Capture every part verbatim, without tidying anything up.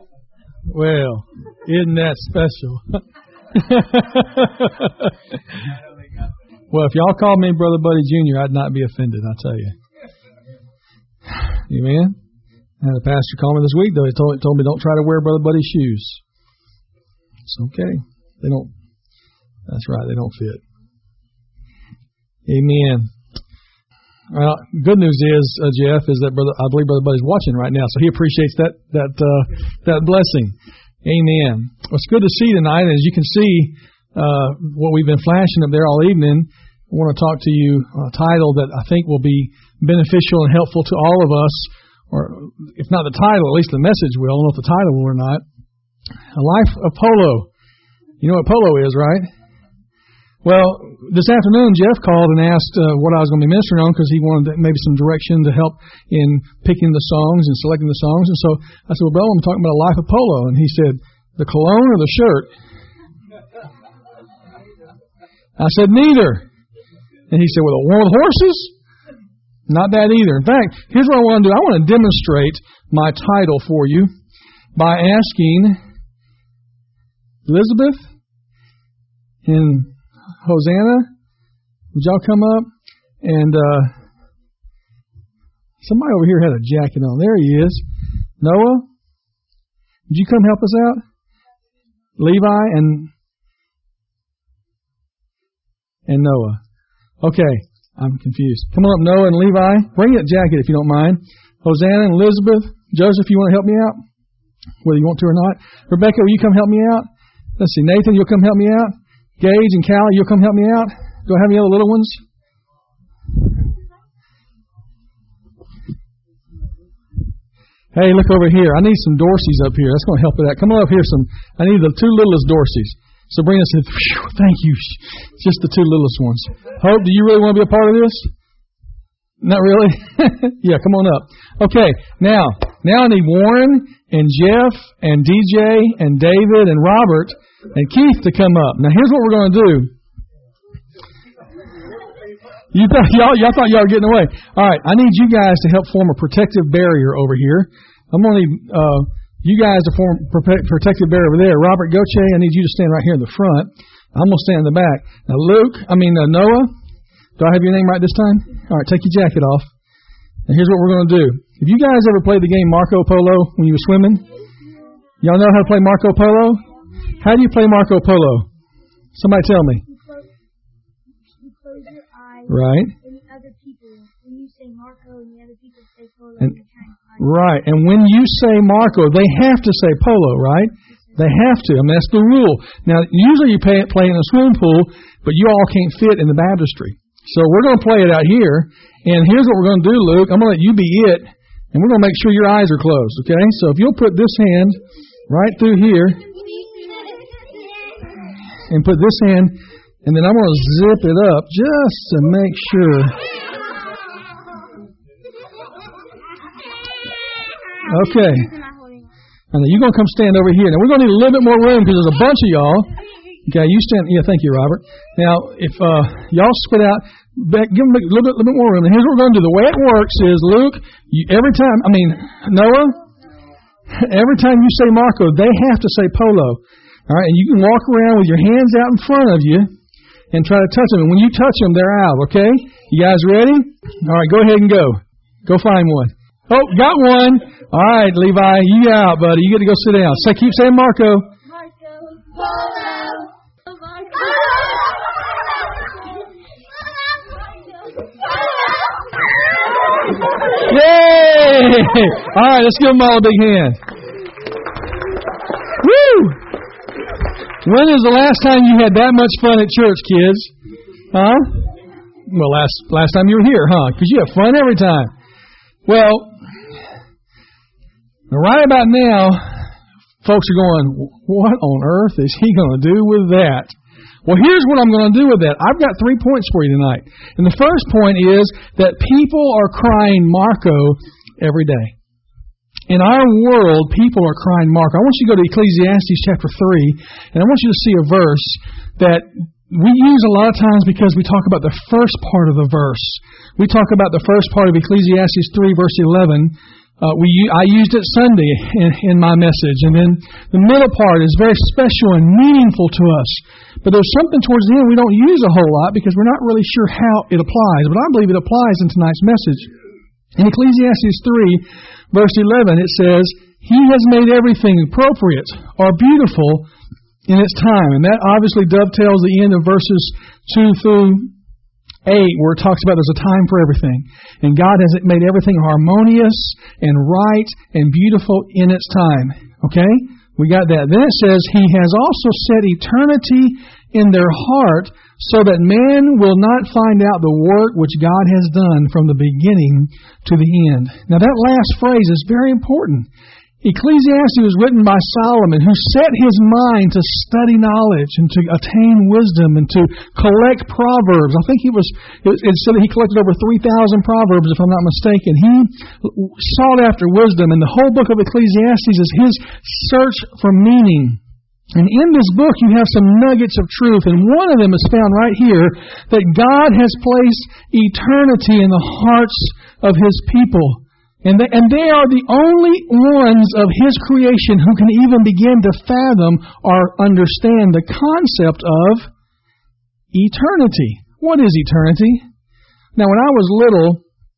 Well, isn't that special? Well, if y'all called me Brother Buddy Junior, I'd not be offended, I'll tell you. Amen? I had a pastor call me this week, though. He told, told me don't try to wear Brother Buddy's shoes. It's okay. They don't, that's right, they don't fit. Amen. Well, good news is, uh, Jeff, is that brother, I believe Brother Buddy's watching right now, so he appreciates that that uh, that blessing. Amen. Well, it's good to see you tonight. As you can see, uh, what we've been flashing up there all evening, I want to talk to you a title that I think will be beneficial and helpful to all of us, or if not the title, at least the message will. I don't know if the title will or not. A Life of Polo. You know what polo is, right? Well, this afternoon, Jeff called and asked uh, what I was going to be ministering on because he wanted maybe some direction to help in picking the songs and selecting the songs. And so I said, well, brother, I'm talking about a life of polo. And he said, the cologne or the shirt? I said, neither. And he said, well, the one with horses? Not that either. In fact, here's what I want to do. I want to demonstrate my title for you by asking Elizabeth and Hosanna, would y'all come up? And uh, somebody over here had a jacket on. There he is. Noah, would you come help us out? Levi and and Noah. Okay, I'm confused. Come on up, Noah and Levi. Bring that jacket if you don't mind. Hosanna and Elizabeth. Joseph, you want to help me out? Whether you want to or not. Rebecca, will you come help me out? Let's see. Nathan, you'll come help me out? Gage and Callie, you'll come help me out? Do I have any other little ones? Hey, look over here. I need some Dorseys up here. That's going to help with that. Come on up here. Some. I need the two littlest Dorseys. Sabrina said, thank you. Just the two littlest ones. Hope, do you really want to be a part of this? Not really? Yeah, come on up. Okay, now, now I need Warren and Jeff and D J and David and Robert and Keith to come up. Now, here's what we're going to do. You thought, y'all, y'all thought y'all were getting away. All right, I need you guys to help form a protective barrier over here. I'm going to need uh, you guys to form a protective barrier over there. Robert Goche, I need you to stand right here in the front. I'm going to stand in the back. Now, Luke, I mean, uh, Noah, do I have your name right this time? All right, take your jacket off. And here's what we're going to do. Have you guys ever played the game Marco Polo when you were swimming? Y'all know how to play Marco Polo? How do you play Marco Polo? Somebody tell me. You close, you close your eyes. Right. And the other people, when you say Marco and the other people say Polo, and, you're trying to find right. And when you say Marco, they have to say Polo, right? They have to. I mean, that's the rule. Now, usually you play it, play it in a swimming pool, but you all can't fit in the baptistry. So we're going to play it out here. And here's what we're going to do, Luke. I'm going to let you be it. And we're going to make sure your eyes are closed, okay? So if you'll put this hand right through here and put this hand, and then I'm going to zip it up just to make sure. Okay. And then you're going to come stand over here. Now, we're going to need a little bit more room because there's a bunch of y'all. Okay, you stand. Yeah, thank you, Robert. Now, if uh, y'all split out, back, give them a little bit, little bit more room. And here's what we're going to do. The way it works is, Luke, you, every time, I mean, Noah, every time you say Marco, they have to say Polo. All right, and you can walk around with your hands out in front of you and try to touch them. And when you touch them, they're out, okay? You guys ready? All right, go ahead and go. Go find one. Oh, got one. All right, Levi, you out, buddy. You get to go sit down. So keep saying Marco. Marco Polo. Yay! All right, let's give them all a big hand. Woo! When is the last time you had that much fun at church, kids? Huh? Well, last last time you were here, huh? Because you have fun every time. Well, right about now, folks are going, what on earth is he going to do with that? Well, here's what I'm going to do with that. I've got three points for you tonight. And the first point is that people are crying Marco every day. In our world, people are crying Marco. I want you to go to Ecclesiastes chapter three, and I want you to see a verse that we use a lot of times because we talk about the first part of the verse. We talk about the first part of Ecclesiastes three, verse eleven. Uh, we I used it Sunday in, in my message, and then the middle part is very special and meaningful to us. But there's something towards the end we don't use a whole lot because we're not really sure how it applies. But I believe it applies in tonight's message. In Ecclesiastes three, verse eleven, it says, "He has made everything appropriate or beautiful in its time." And that obviously dovetails the end of verses two through eight, where it talks about there's a time for everything. And God has made everything harmonious and right and beautiful in its time. Okay? We got that. Then it says, "He has also set eternity in their heart so that man will not find out the work which God has done from the beginning to the end." Now that last phrase is very important. Ecclesiastes was written by Solomon, who set his mind to study knowledge and to attain wisdom and to collect proverbs. I think he was, it said that he collected over three thousand proverbs, if I'm not mistaken. He sought after wisdom, and the whole book of Ecclesiastes is his search for meaning. And in this book you have some nuggets of truth, and one of them is found right here, that God has placed eternity in the hearts of His people. And they, and they are the only ones of His creation who can even begin to fathom or understand the concept of eternity. What is eternity? Now, when I was little,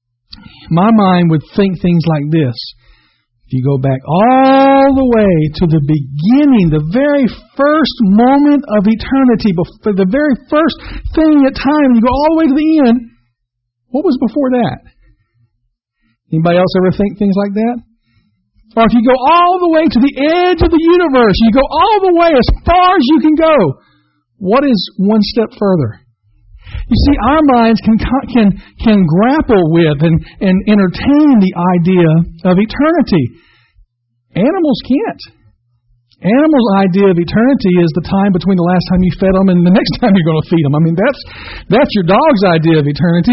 my mind would think things like this. If you go back all the way to the beginning, the very first moment of eternity, before the very first thing at time, you go all the way to the end, what was before that? Anybody else ever think things like that? Or if you go all the way to the edge of the universe, you go all the way as far as you can go, what is one step further? You see, our minds can can can grapple with and, and entertain the idea of eternity. Animals can't. Animals' idea of eternity is the time between the last time you fed them and the next time you're going to feed them. I mean, that's that's your dog's idea of eternity.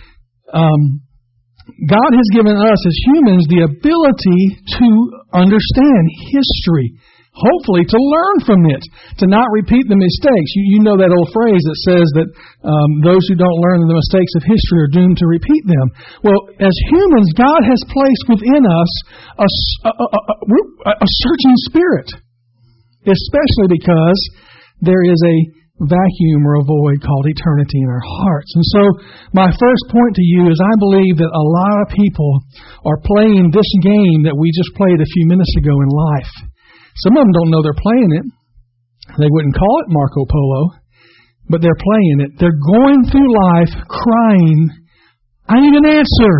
Um, God has given us as humans the ability to understand history, hopefully to learn from it, to not repeat the mistakes. You, you know that old phrase that says that um, those who don't learn the mistakes of history are doomed to repeat them. Well, as humans, God has placed within us a, a, a, a, a searching spirit, especially because there is a vacuum or a void called eternity in our hearts. And so my first point to you is I believe that a lot of people are playing this game that we just played a few minutes ago in life. Some of them don't know they're playing it. They wouldn't call it Marco Polo, but they're playing it. They're going through life crying, "I need an answer.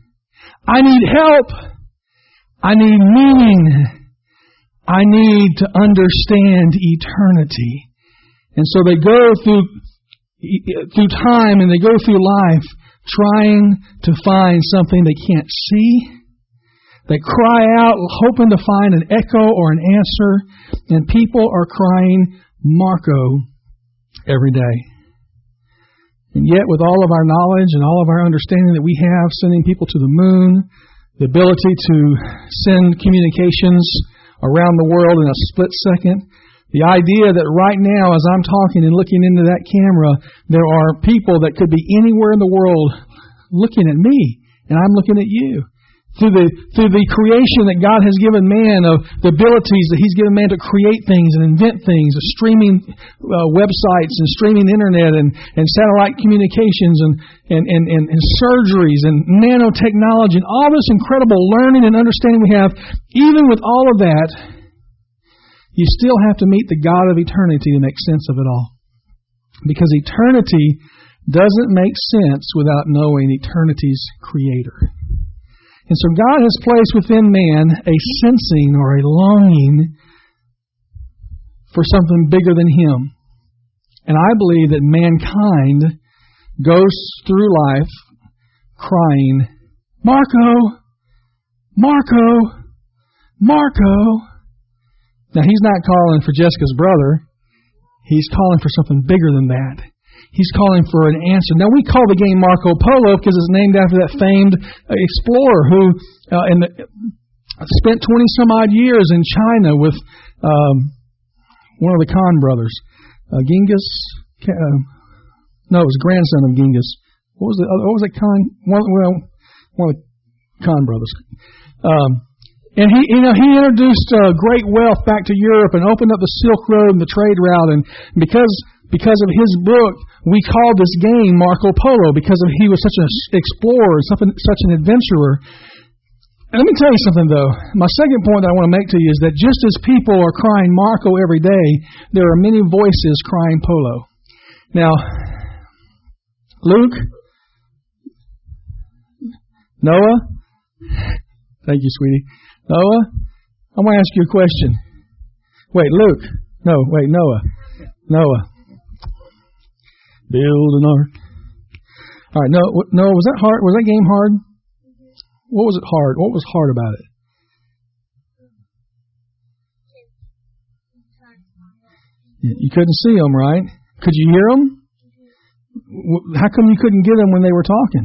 I need help. I need meaning. I need to understand eternity." And so they go through through time and they go through life trying to find something they can't see. They cry out hoping to find an echo or an answer. And people are crying Marco every day. And yet with all of our knowledge and all of our understanding that we have, sending people to the moon, the ability to send communications around the world in a split second, the idea that right now, as I'm talking and looking into that camera, there are people that could be anywhere in the world looking at me, and I'm looking at you. Through the through the creation that God has given man, of the abilities that He's given man to create things and invent things, of streaming uh, websites and streaming internet and, and satellite communications and, and, and, and, and surgeries and nanotechnology and all this incredible learning and understanding we have, even with all of that, you still have to meet the God of eternity to make sense of it all. Because eternity doesn't make sense without knowing eternity's Creator. And so God has placed within man a sensing or a longing for something bigger than him. And I believe that mankind goes through life crying, "Marco, Marco, Marco." Now, he's not calling for Jessica's brother. He's calling for something bigger than that. He's calling for an answer. Now, we call the game Marco Polo because it's named after that famed explorer who uh, in the, spent twenty-some-odd years in China with um, one of the Khan brothers. Uh, Genghis? Uh, no, it was grandson of Genghis. What was the other? What was it? Khan? One, well, one of the Khan brothers. Um, and he, you know, he introduced uh, great wealth back to Europe and opened up the Silk Road and the trade route. And because because of his book, we call this game Marco Polo, because of he was such an explorer, such an, such an adventurer. And let me tell you something, though. My second point that I want to make to you is that just as people are crying Marco every day, there are many voices crying Polo. Now, Luke, Noah, thank you, sweetie. Noah, I want to ask you a question. Wait, Luke. No, wait, Noah. Noah. Build an ark. All right, Noah, Noah, was that hard? Was that game hard? What was it hard? What was hard about it? You couldn't see them, right? Could you hear them? How come you couldn't get them when they were talking?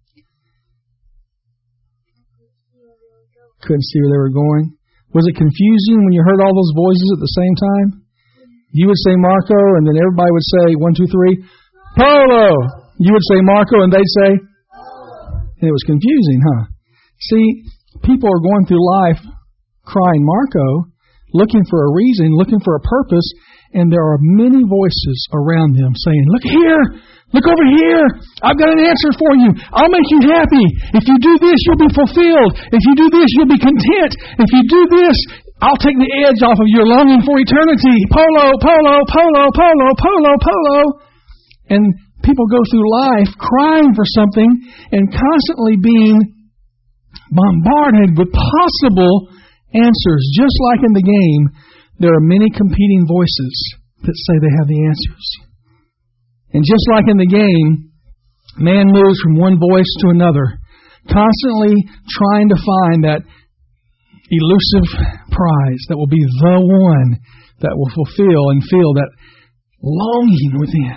Couldn't see where they were going. Was it confusing when you heard all those voices at the same time? You would say Marco, and then everybody would say, one, two, three, Polo! You would say Marco, and they'd say, and it was confusing, huh? See, people are going through life crying Marco, looking for a reason, looking for a purpose, and there are many voices around them saying, look here, look over here, I've got an answer for you, I'll make you happy. If you do this, you'll be fulfilled. If you do this, you'll be content. If you do this, I'll take the edge off of your longing for eternity. Polo, polo, polo, polo, polo, polo. And people go through life crying for something and constantly being bombarded with possible answers. Just like in the game, there are many competing voices that say they have the answers. And just like in the game, man moves from one voice to another, constantly trying to find that elusive prize that will be the one that will fulfill and feel that longing within.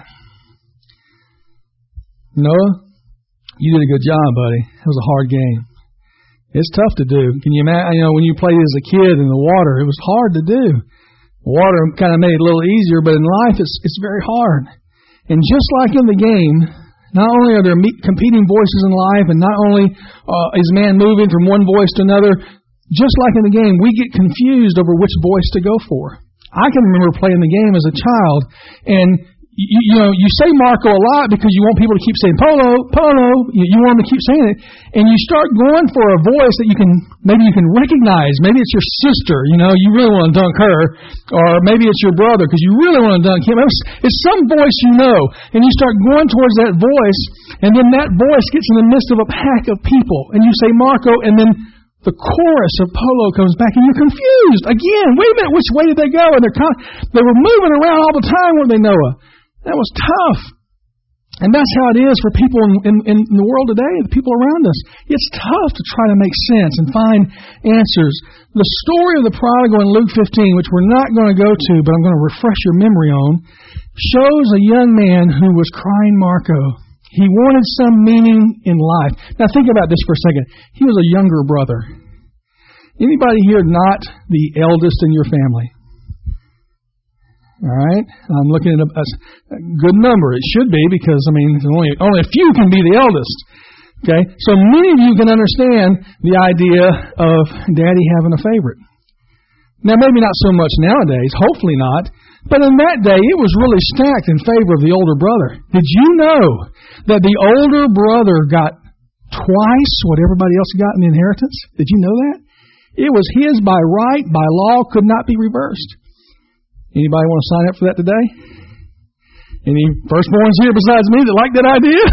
Noah, you did a good job, buddy. It was a hard game. It's tough to do. Can you imagine, you know, when you played as a kid in the water, it was hard to do. Water kind of made it a little easier, but in life it's it's very hard. And just like in the game, not only are there competing voices in life, and not only uh, is man moving from one voice to another, just like in the game, we get confused over which voice to go for. I can remember playing the game as a child, and You, you know, you say Marco a lot because you want people to keep saying Polo, Polo. You, you want them to keep saying it, and you start going for a voice that you can maybe you can recognize. Maybe it's your sister. You know, you really want to dunk her, or maybe it's your brother because you really want to dunk him. It's, it's some voice you know, and you start going towards that voice, and then that voice gets in the midst of a pack of people, and you say Marco, and then the chorus of Polo comes back, and you're confused again. Wait a minute, which way did they go? And they're con- they were moving around all the time, weren't they, Noah? That was tough. And that's how it is for people in, in, in the world today, the people around us. It's tough to try to make sense and find answers. The story of the prodigal in Luke fifteen, which we're not going to go to, but I'm going to refresh your memory on, shows a young man who was crying Marco. He wanted some meaning in life. Now think about this for a second. He was a younger brother. Anybody here not the eldest in your family? All right, I'm looking at a, a good number. It should be because, I mean, only only a few can be the eldest. Okay, so many of you can understand the idea of Daddy having a favorite. Now, maybe not so much nowadays, hopefully not, but in that day, it was really stacked in favor of the older brother. Did you know that the older brother got twice what everybody else got in the inheritance? Did you know that? It was his by right, by law, could not be reversed. Anybody want to sign up for that today? Any firstborns here besides me that like that idea?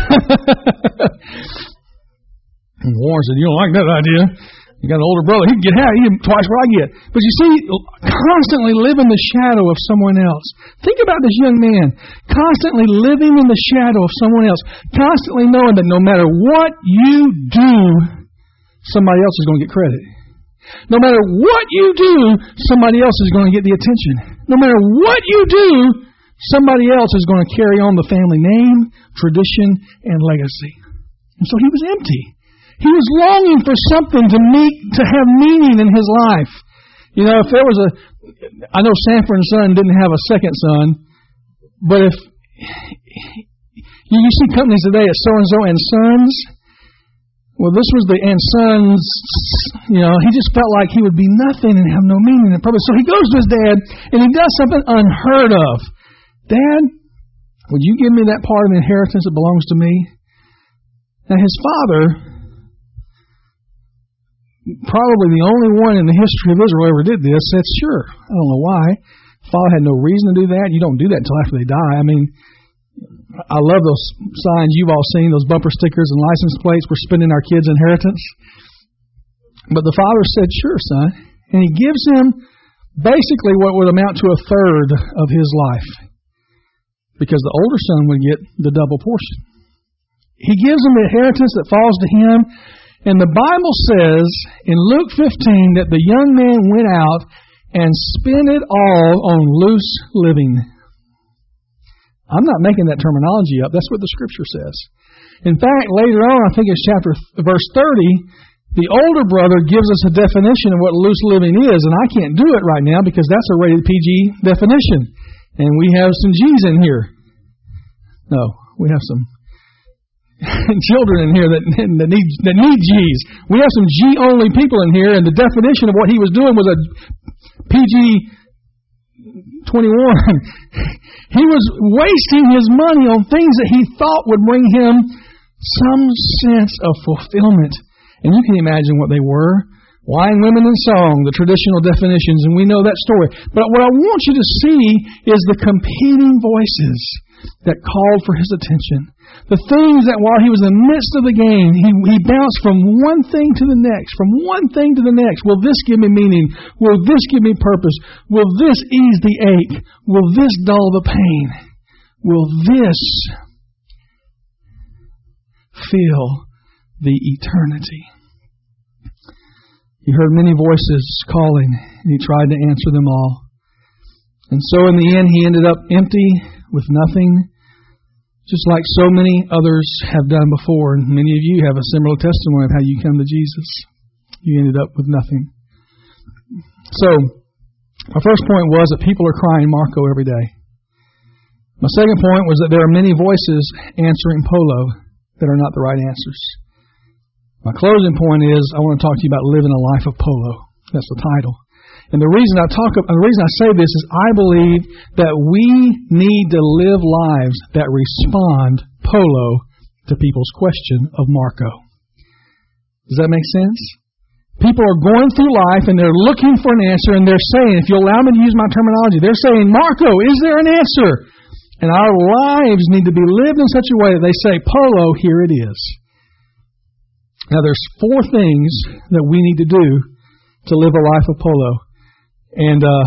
Warren said, you don't like that idea. You got an older brother, he can get half, he can twice what I get. But you see, constantly live in the shadow of someone else. Think about this young man, constantly living in the shadow of someone else, constantly knowing that no matter what you do, somebody else is going to get credit. No matter what you do, somebody else is going to get the attention. No matter what you do, somebody else is going to carry on the family name, tradition, and legacy. And so he was empty. He was longing for something to meet, to have meaning in his life. You know, if there was a, I know Sanford and Son didn't have a second son, but if you, you see companies today as so and so and Sons, Well, this was the and son's, you know, he just felt like he would be nothing and have no meaning and purpose. So he goes to his dad and he does something unheard of. Dad, would you give me that part of the inheritance that belongs to me? Now his father, probably the only one in the history of Israel who ever did this, said, sure. I don't know why. Father had no reason to do that. You don't do that until after they die. I mean, I love those signs you've all seen, those bumper stickers and license plates. We're spending our kids' inheritance. But the father said, sure, son. And he gives him basically what would amount to a third of his life, because the older son would get the double portion. He gives him the inheritance that falls to him. And the Bible says in Luke fifteen that the young man went out and spent it all on loose living. I'm not making that terminology up. That's what the Scripture says. In fact, later on, I think it's chapter verse thirty, the older brother gives us a definition of what loose living is, and I can't do it right now because that's a rated P G definition. And we have some G's in here. No, we have some children in here that, that need that need G's. We have some G-only people in here, and the definition of what he was doing was a P G twenty-one. He was wasting his money on things that he thought would bring him some sense of fulfillment. And you can imagine what they were. Wine, women, and song, the traditional definitions, and we know that story. But what I want you to see is the competing voices that called for his attention. The things that while he was in the midst of the game, he, he bounced from one thing to the next, from one thing to the next. Will this give me meaning? Will this give me purpose? Will this ease the ache? Will this dull the pain? Will this fill the eternity? He heard many voices calling, and he tried to answer them all. And so in the end, he ended up empty, with nothing, just like so many others have done before. And many of you have a similar testimony of how you come to Jesus. You ended up with nothing. So, my first point was that people are crying Marco every day. My second point was that there are many voices answering Polo that are not the right answers. My closing point is I want to talk to you about living a life of Polo. That's the title. And the reason I talk, the reason I say this is I believe that we need to live lives that respond Polo to people's question of Marco. Does that make sense? People are going through life and they're looking for an answer, and they're saying, if you'll allow me to use my terminology, they're saying, Marco, is there an answer? And our lives need to be lived in such a way that they say, Polo, here it is. Now there's four things that we need to do to live a life of Polo. And uh,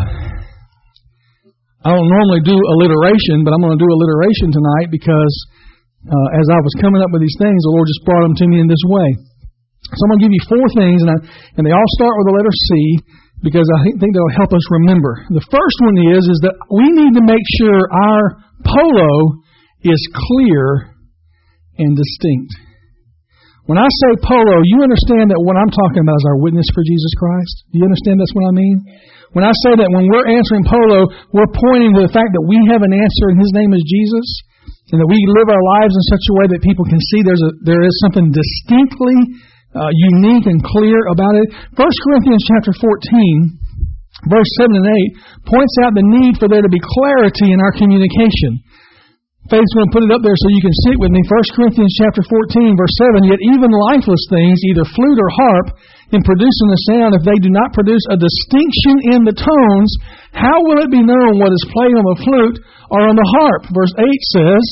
I don't normally do alliteration, but I'm going to do alliteration tonight because uh, as I was coming up with these things, the Lord just brought them to me in this way. So I'm going to give you four things, and, I, and they all start with the letter C because I think they'll help us remember. The first one is, is that we need to make sure our Polo is clear and distinct. When I say Polo, you understand that what I'm talking about is our witness for Jesus Christ? Do you understand that's what I mean? When I say that when we're answering Polo, we're pointing to the fact that we have an answer and His name is Jesus, and that we live our lives in such a way that people can see there's a, there is something distinctly uh, unique and clear about it. First Corinthians chapter fourteen, verse seven and eight, points out the need for there to be clarity in our communication. Faith's going to put it up there so you can see it with me. First Corinthians chapter fourteen, verse seven, yet even lifeless things, either flute or harp, in producing the sound, if they do not produce a distinction in the tones, how will it be known what is played on the flute or on the harp? Verse eight says,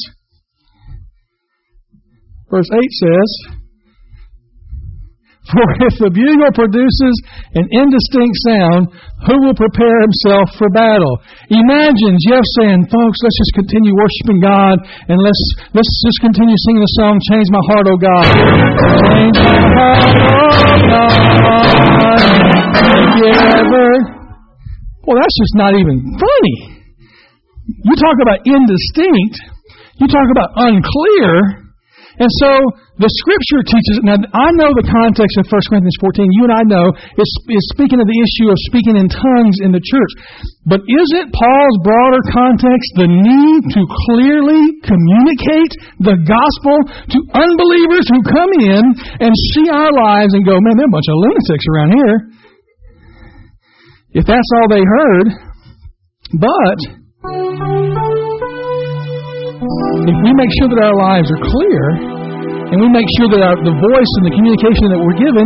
verse eight says, for if the bugle produces an indistinct sound, who will prepare himself for battle? Imagine Jeff saying, folks, let's just continue worshiping God, and let's let's just continue singing the song, Change My Heart, Oh God. Change my heart, oh God. Have you ever? Well, that's just not even funny. You talk about indistinct. You talk about unclear. And so the Scripture teaches, now I know the context of First Corinthians fourteen, you and I know, is, is speaking of the issue of speaking in tongues in the church. But isn't Paul's broader context the need to clearly communicate the gospel to unbelievers who come in and see our lives and go, man, there are a bunch of lunatics around here? If that's all they heard. But if we make sure that our lives are clear, and we make sure that our, the voice and the communication that we're given,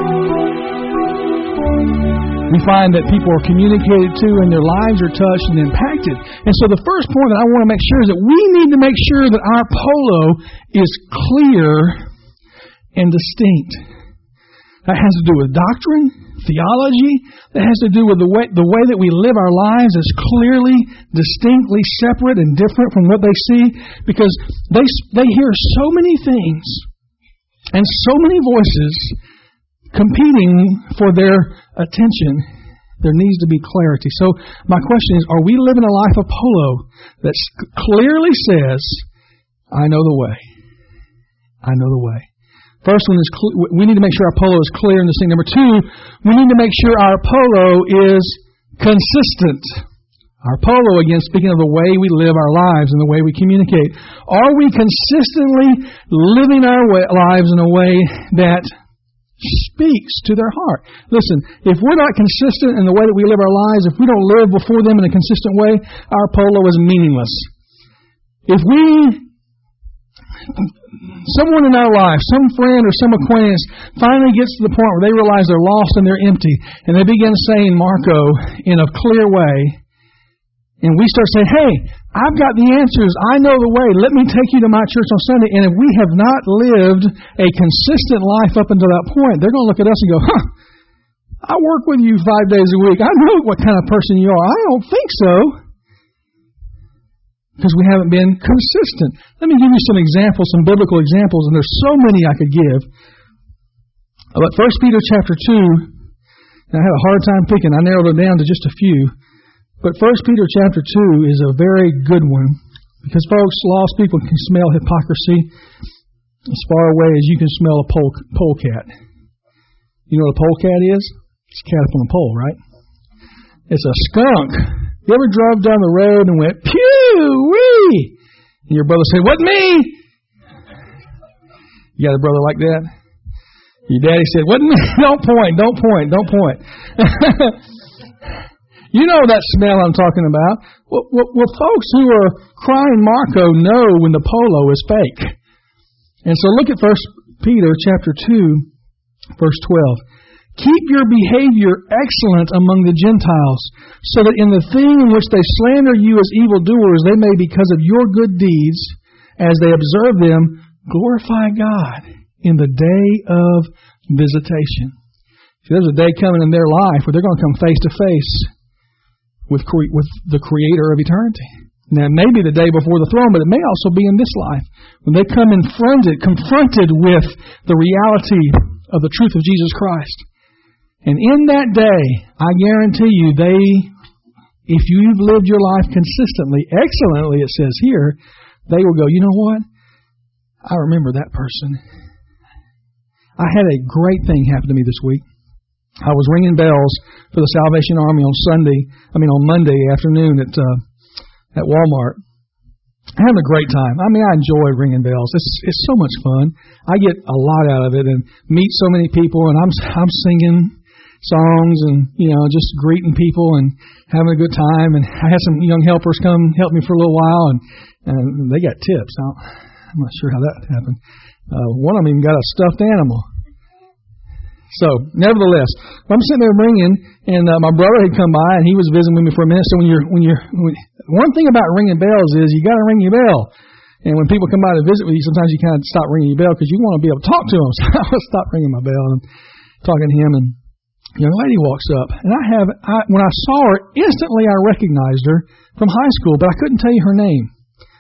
we find that people are communicated to and their lives are touched and impacted. And so the first point that I want to make sure is that we need to make sure that our polo is clear and distinct. That has to do with doctrine, theology. That has to do with the way the way that we live our lives is clearly, distinctly separate and different from what they see, because they they hear so many things and so many voices competing for their attention. There needs to be clarity. So my question is, are we living a life of polo that clearly says, I know the way. I know the way. First one is, we need to make sure our polo is clear and distinct. Number two, we need to make sure our polo is consistent. Our polo, again, speaking of the way we live our lives and the way we communicate. Are we consistently living our way, lives in a way that speaks to their heart? Listen, if we're not consistent in the way that we live our lives, if we don't live before them in a consistent way, our polo is meaningless. If we... Someone in our life, some friend or some acquaintance, finally gets to the point where they realize they're lost and they're empty, and they begin saying Marco in a clear way, and we start saying, hey, I've got the answers, I know the way, let me take you to my church on Sunday. And if we have not lived a consistent life up until that point, they're going to look at us and go, huh, I work with you five days a week, I know what kind of person you are. I don't think so. Because we haven't been consistent. Let me give you some examples, some biblical examples, and there's so many I could give. But First Peter chapter two, and I had a hard time picking. I narrowed it down to just a few. But First Peter chapter two is a very good one, because folks, lost people can smell hypocrisy as far away as you can smell a pole, polecat. You know what a polecat is? It's a cat up on a pole, right? It's a skunk. You ever drove down the road and went, pew-wee? And your brother said, wasn't me? You got a brother like that? Your daddy said, wasn't me? Don't point, don't point, don't point. You know that smell I'm talking about. Well, well, well, folks who are crying Marco know when the polo is fake. And so look at First Peter chapter two, verse twelve. Keep your behavior excellent among the Gentiles, so that in the thing in which they slander you as evildoers, they may, because of your good deeds, as they observe them, glorify God in the day of visitation. See, there's a day coming in their life where they're going to come face to face with with the Creator of eternity. Now, it may be the day before the throne, but it may also be in this life, when they come confronted, confronted with the reality of the truth of Jesus Christ. And in that day, I guarantee you, they, if you've lived your life consistently, excellently, it says here, they will go, you know what? I remember that person. I had a great thing happen to me this week. I was ringing bells for the Salvation Army on Sunday, I mean on Monday afternoon at uh, at Walmart. I'm having a great time. I mean, I enjoy ringing bells. It's it's so much fun. I get a lot out of it and meet so many people, and I'm I'm singing songs and, you know, just greeting people and having a good time. And I had some young helpers come help me for a little while, and, and they got tips. I I'm not sure how that happened. Uh, one of them even got a stuffed animal. So, nevertheless, I'm sitting there ringing, and uh, my brother had come by, and he was visiting with me for a minute. So when you're, when you're, when, one thing about ringing bells is you got to ring your bell. And when people come by to visit with you, sometimes you kind of stop ringing your bell because you want to be able to talk to them. So I stopped ringing my bell and talking to him, and a young lady walks up, and I have, I, when I saw her, instantly I recognized her from high school, but I couldn't tell you her name.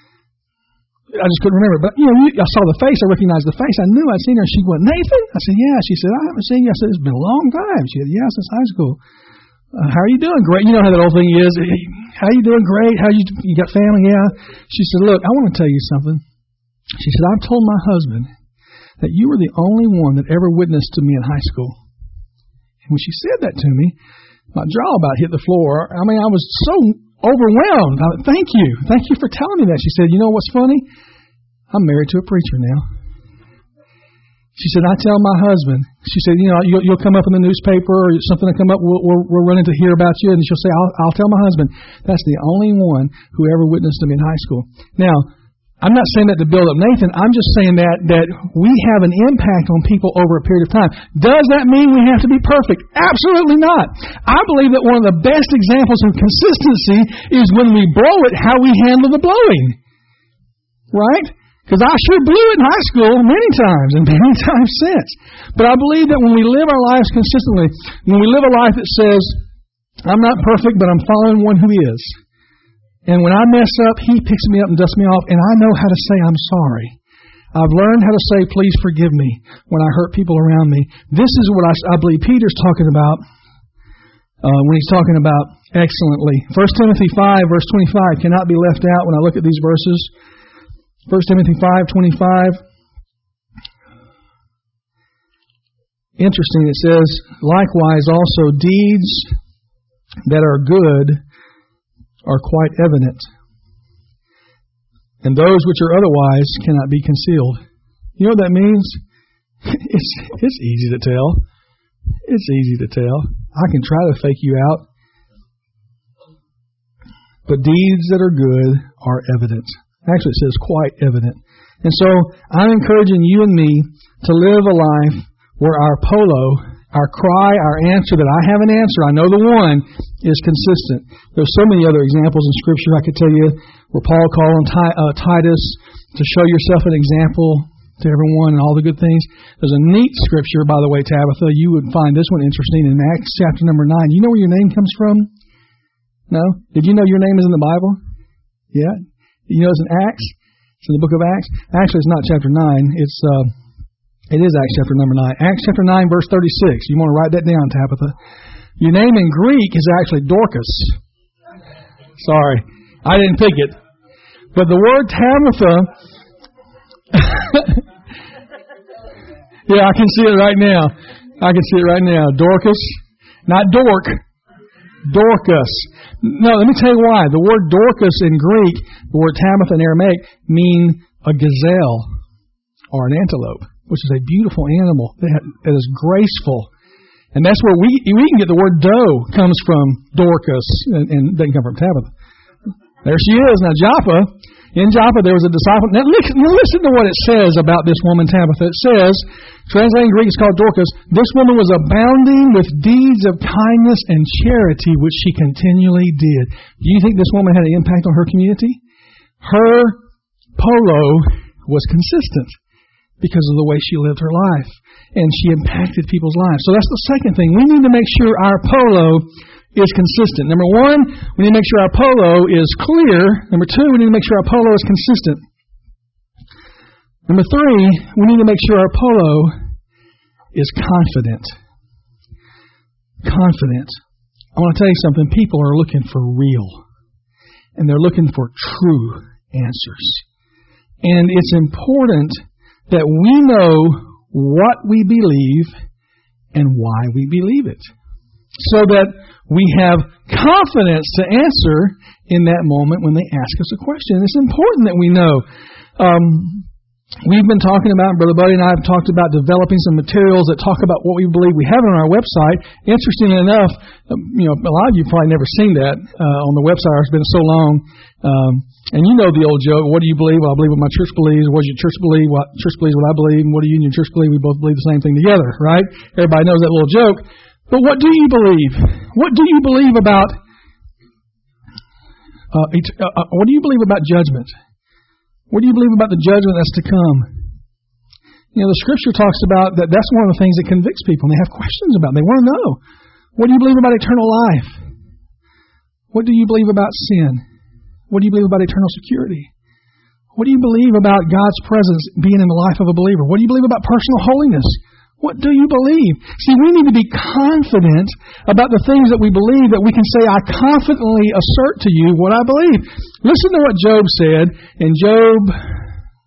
I just couldn't remember. But, you know, I saw the face. I recognized the face. I knew I'd seen her. She went, Nathan? I said, yeah. She said, I haven't seen you. I said, it's been a long time. She said, yeah, since high school. Uh, how are you doing? Great. You know how that old thing is. How are you doing? Great. How you, you got family? Yeah. She said, look, I want to tell you something. She said, I've told my husband that you were the only one that ever witnessed to me in high school. And when she said that to me, my jaw about hit the floor. I mean, I was so overwhelmed. I, Thank you. Thank you for telling me that. She said, you know what's funny? I'm married to a preacher now. She said, I tell my husband, she said, you know, you'll, you'll come up in the newspaper or something will come up, we'll, we'll, we're running to hear about you. And she'll say, I'll, I'll tell my husband, that's the only one who ever witnessed to me in high school. Now, I'm not saying that to build up Nathan. I'm just saying that, that we have an impact on people over a period of time. Does that mean we have to be perfect? Absolutely not. I believe that one of the best examples of consistency is when we blow it, how we handle the blowing. Right? Because I sure blew it in high school many times and many times since. But I believe that when we live our lives consistently, when we live a life that says, I'm not perfect, but I'm following one who is. And when I mess up, He picks me up and dusts me off, and I know how to say I'm sorry. I've learned how to say, please forgive me when I hurt people around me. This is what I, I believe Peter's talking about uh, when he's talking about excellently. First Timothy five, verse twenty-five cannot be left out when I look at these verses. First Timothy five, twenty-five. Interesting, it says, likewise also deeds that are good are quite evident, and those which are otherwise cannot be concealed. You know what that means? It's it's easy to tell. It's easy to tell. I can try to fake you out. But deeds that are good are evident. Actually, it says quite evident. And so I'm encouraging you and me to live a life where our polo, our cry, our answer that I have an answer, I know the one, is consistent. There's so many other examples in Scripture I could tell you where Paul called on Ti- uh, Titus to show yourself an example to everyone and all the good things. There's a neat Scripture, by the way, Tabitha. You would find this one interesting in Acts chapter number nine. You know where your name comes from? No? Did you know your name is in the Bible? Yeah? You know it's in Acts? It's in the book of Acts? Actually, it's not chapter nine. It's... Uh, It is Acts chapter number nine. Acts chapter nine, verse thirty-six. You want to write that down, Tabitha. Your name in Greek is actually Dorcas. Sorry, I didn't pick it. But the word Tabitha... yeah, I can see it right now. I can see it right now. Dorcas. Not Dork. Dorcas. No, let me tell you why. The word Dorcas in Greek, the word Tabitha in Aramaic, mean a gazelle or an antelope, which is a beautiful animal that is graceful. And that's where we we can get the word doe comes from, Dorcas, and, and doesn't come from Tabitha. There she is. Now, Joppa, in Joppa there was a disciple. Now, listen, listen to what it says about this woman, Tabitha. It says, translated in Greek, it's called Dorcas, this woman was abounding with deeds of kindness and charity, which she continually did. Do you think this woman had an impact on her community? Her polo was consistent because of the way she lived her life. And she impacted people's lives. So that's the second thing. We need to make sure our polo is consistent. Number one, we need to make sure our polo is clear. Number two, we need to make sure our polo is consistent. Number three, we need to make sure our polo is confident. Confident. I want to tell you something. People are looking for real. And they're looking for true answers. And it's important that we know what we believe and why we believe it, so that we have confidence to answer in that moment when they ask us a question. It's important that we know. Um, we've been talking about, Brother Buddy and I have talked about developing some materials that talk about what we believe. We have it on our website. Interestingly enough, you know, a lot of you have probably never seen that uh, on the website. It's been so long. Um, and you know the old joke, what do you believe? Well, I believe what my church believes. What does your church believe? What church believes what I believe. And what do you and your church believe? We both believe the same thing together, right? Everybody knows that little joke. But what do you believe? What do you believe about, uh, uh, what do you believe about judgment? What do you believe about the judgment that's to come? You know, the Scripture talks about that that's one of the things that convicts people. And they have questions about it. They want to know. What do you believe about eternal life? What do you believe about sin? What do you believe about eternal security? What do you believe about God's presence being in the life of a believer? What do you believe about personal holiness? What do you believe? See, we need to be confident about the things that we believe, that we can say, I confidently assert to you what I believe. Listen to what Job said in Job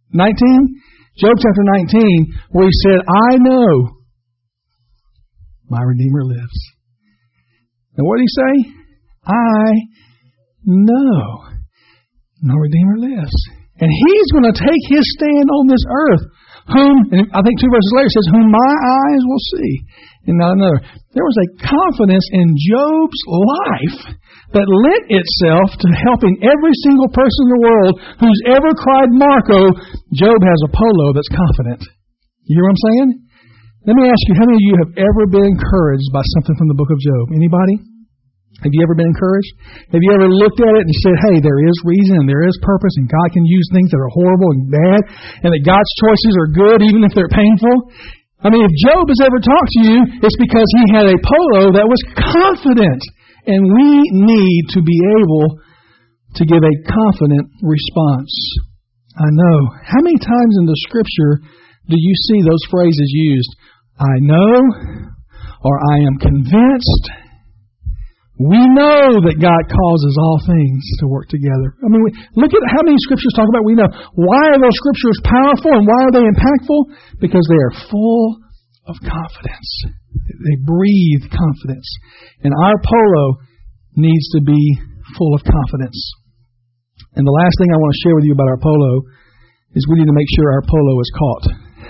nineteen? Job chapter nineteen, where he said, I know my Redeemer lives. And what did he say? I know my Redeemer lives. And he's going to take his stand on this earth, whom, and I think two verses later says, whom my eyes will see, and not another. There was a confidence in Job's life that lent itself to helping every single person in the world who's ever cried Marco. Job has a polo that's confident. You hear what I'm saying? Let me ask you, how many of you have ever been encouraged by something from the book of Job? Anybody? Have you ever been encouraged? Have you ever looked at it and said, hey, there is reason and there is purpose and God can use things that are horrible and bad and that God's choices are good even if they're painful? I mean, if Job has ever talked to you, it's because he had a polo that was confident. And we need to be able to give a confident response. I know. How many times in the Scripture do you see those phrases used? I know, or I am convinced. We know that God causes all things to work together. I mean, look at how many Scriptures talk about we know. Why are those Scriptures powerful and why are they impactful? Because they are full of confidence. They breathe confidence. And our polo needs to be full of confidence. And the last thing I want to share with you about our polo is we need to make sure our polo is caught.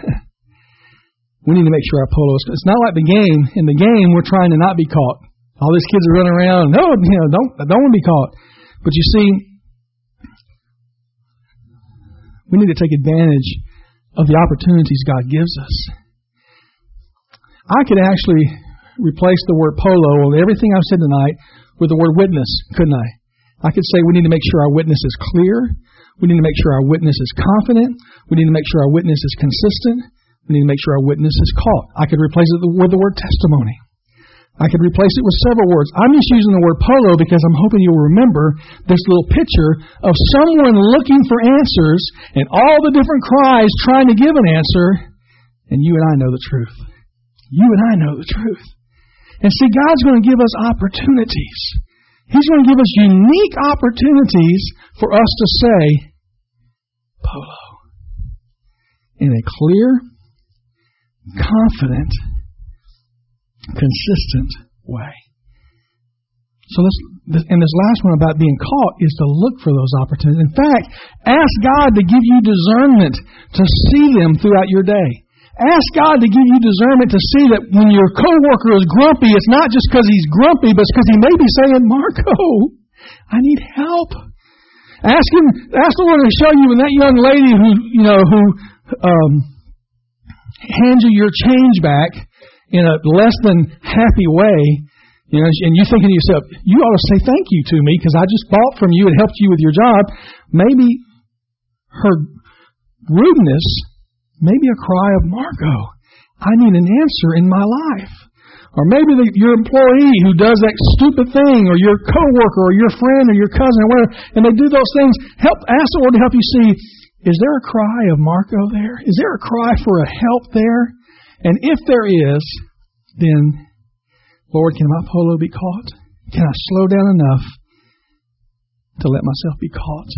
We need to make sure our polo is caught. It's not like the game. In the game, we're trying to not be caught. All these kids are running around. No, you know, don't, I don't want to be caught. But you see, we need to take advantage of the opportunities God gives us. I could actually replace the word polo on everything I've said tonight with the word witness, couldn't I? I could say we need to make sure our witness is clear. We need to make sure our witness is confident. We need to make sure our witness is consistent. We need to make sure our witness is caught. I could replace it with the word testimony. I could replace it with several words. I'm just using the word polo because I'm hoping you'll remember this little picture of someone looking for answers and all the different cries trying to give an answer, and you and I know the truth. You and I know the truth. And see, God's going to give us opportunities. He's going to give us unique opportunities for us to say, polo, in a clear, confident, consistent way. So let's, and this last one about being caught is to look for those opportunities. In fact, ask God to give you discernment to see them throughout your day. Ask God to give you discernment to see that when your coworker is grumpy, it's not just because he's grumpy, but it's because he may be saying, Marco, I need help. Ask him, ask the Lord to show you when that young lady who, you know, who um, hands you your change back in a less than happy way, you know, and you're thinking to yourself, you ought to say thank you to me because I just bought from you and helped you with your job. Maybe her rudeness may be a cry of, Marco, I need an answer in my life. Or maybe the, your employee who does that stupid thing, or your coworker, or your friend, or your cousin, or whatever, and they do those things. Help, ask the Lord to help you see, is there a cry of Marco there? Is there a cry for a help there? And if there is, then, Lord, can my polo be caught? Can I slow down enough to let myself be caught?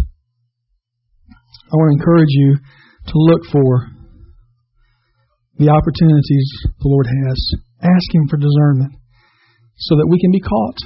I want to encourage you to look for the opportunities the Lord has. Ask Him for discernment so that we can be caught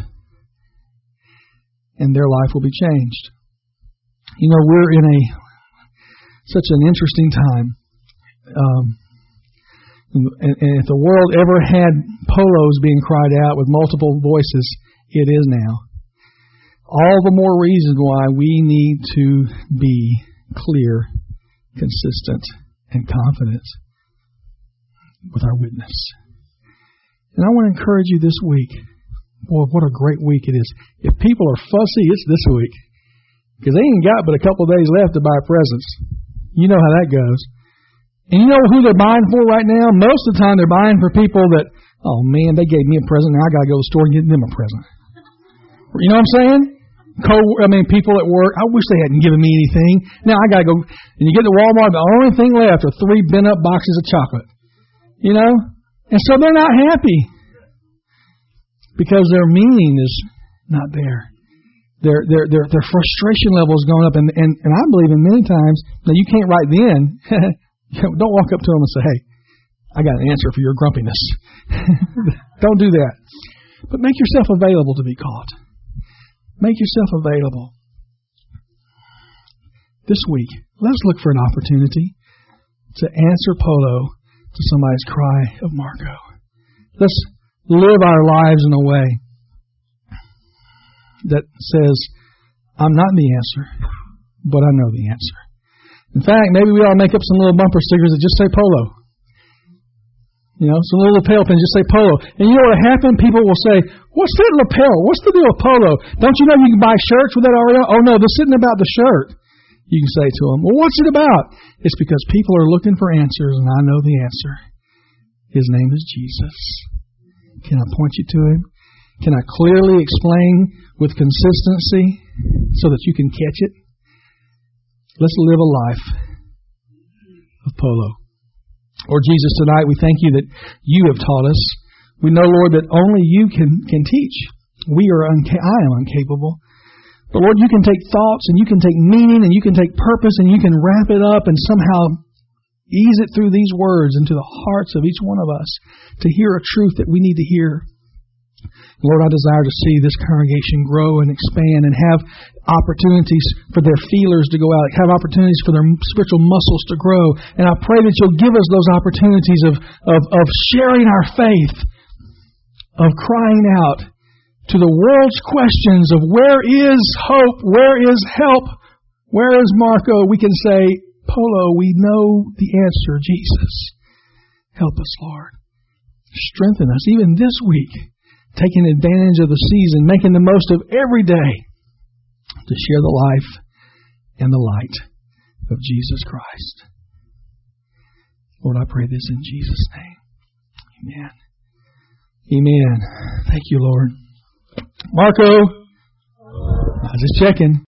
and their life will be changed. You know, we're in a such an interesting time. Um, And, and if the world ever had polos being cried out with multiple voices, it is now. All the more reason why we need to be clear, consistent, and confident with our witness. And I want to encourage you this week. Boy, what a great week it is. If people are fussy, it's this week. Because they ain't got but a couple of days left to buy presents. You know how that goes. And you know who they're buying for right now? Most of the time they're buying for people that, oh man, they gave me a present, now I got to go to the store and get them a present. You know what I'm saying? Co, I mean, people at work, I wish they hadn't given me anything. Now I got to go, and you get to Walmart, the only thing left are three bent up boxes of chocolate. You know? And so they're not happy because their meaning is not there. Their their their their frustration level is going up, and, and, and I believe in many times, now you can't right then, don't walk up to them and say, hey, I got an answer for your grumpiness. Don't do that. But make yourself available to be caught. Make yourself available. This week, let's look for an opportunity to answer Polo to somebody's cry of Marco. Let's live our lives in a way that says, I'm not the answer, but I know the answer. In fact, maybe we ought to make up some little bumper stickers that just say Polo. You know, some little lapel pins just say Polo. And you know what will happen? People will say, what's that lapel? What's the deal with Polo? Don't you know you can buy shirts with that already? Oh no, this isn't about the shirt. You can say to them, well, what's it about? It's because people are looking for answers, and I know the answer. His name is Jesus. Can I point you to Him? Can I clearly explain with consistency so that you can catch it? Let's live a life of Polo. Lord Jesus, tonight we thank you that you have taught us. We know, Lord, that only you can, can teach. We are unca- I am incapable. But Lord, you can take thoughts and you can take meaning and you can take purpose and you can wrap it up and somehow ease it through these words into the hearts of each one of us to hear a truth that we need to hear. Lord, I desire to see this congregation grow and expand and have opportunities for their feelers to go out, have opportunities for their spiritual muscles to grow. And I pray that you'll give us those opportunities of, of, of sharing our faith, of crying out to the world's questions of where is hope, where is help, where is Marco? We can say, Polo, we know the answer, Jesus. Help us, Lord. Strengthen us even this week. Taking advantage of the season, making the most of every day to share the life and the light of Jesus Christ. Lord, I pray this in Jesus' name. Amen. Amen. Thank you, Lord. Marco, I was just checking.